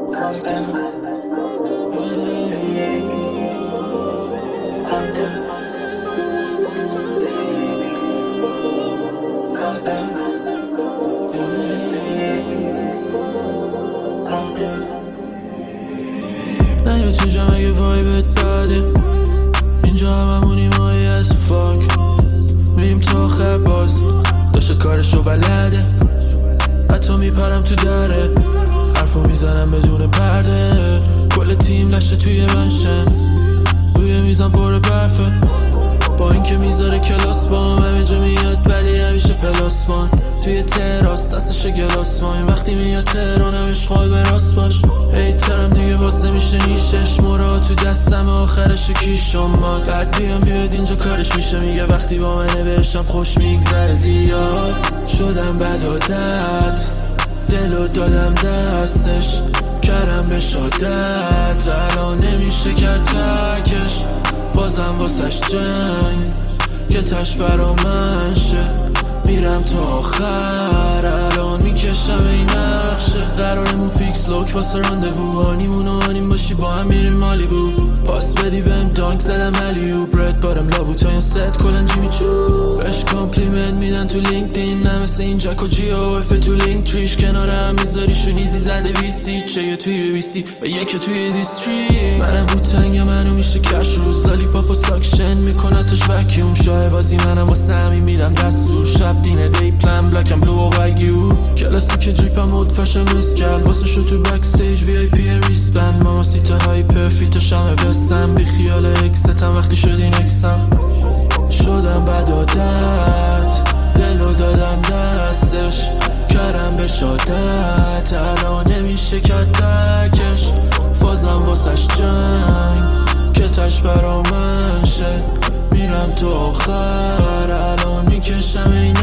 Fuck them. Fuck them. Fuck them. نیا تو جمع اگه وایبت بده، اینجا هممونیم های از فاک. میریم تا آخر باز داشته کارشو بلده، حتی میپرم تو دره، حرفو میزنم بدون پرده. کل تیم لشه توی منشن، روی میزم پر برفه. با اینکه میذاره کلاس بام، همه جا میاد ولی همیشه پلاسوان. توی تراس دستش گلاس واین، وقتی میاد تهرانم اشغال به راست باش. هیترم دیگه باز نمیشه نیشش، مرا تو دستم آخرش کیشم ماد. بعد بیاد اینجا کارش میشه، میگه وقتی با منه بهشم خوش میگذره. زیاد شدم بد عادت، دلو دادم دستش، کردم به شادت. الان نمیشه کرد ترکش، بازم واسش جنگ که تش برا من شه. میرم تا آخر، الان میکشم این نقشه. قرارمون فیکس لوک واسه راندوو، آنیمون و آنیم باشی با هم میریم مالیبو. پاس بدی بهم دانک زدم علیو، برد بارم لابوتایم ست کلن جیمی چو. بهش کامپلیمنت میدن تو لینکدین، نه مثل این جک و جی او اف تو لینک تریش. کنارم میذاریشون ایزی زده ویسی، چه یه توی ویسی و یک توی دیستری. منم بوتنگ منو میشه کش روز، لالی پاپ و ساکشن میکنتش وکیوم. شاه بازی منم واسه همین میدم دستور، شب دینه دی پلان بلکم بلو و وگیو. کلاسیک دریپم اولد فشن مسکل، واسه شو تو بک استیج وی آی پی ریسبند. ماما سیتا هایپر فیتا شمه بسم، بی خیال اکستم وقتی شدین اکسم. شدم بد عادت، دلو دادم دستش، کردم به شادت. الان نمیشه کرد درکش، فازم واسش جنگ که تش برا من شه. میرم تو آخر، الان میکشم این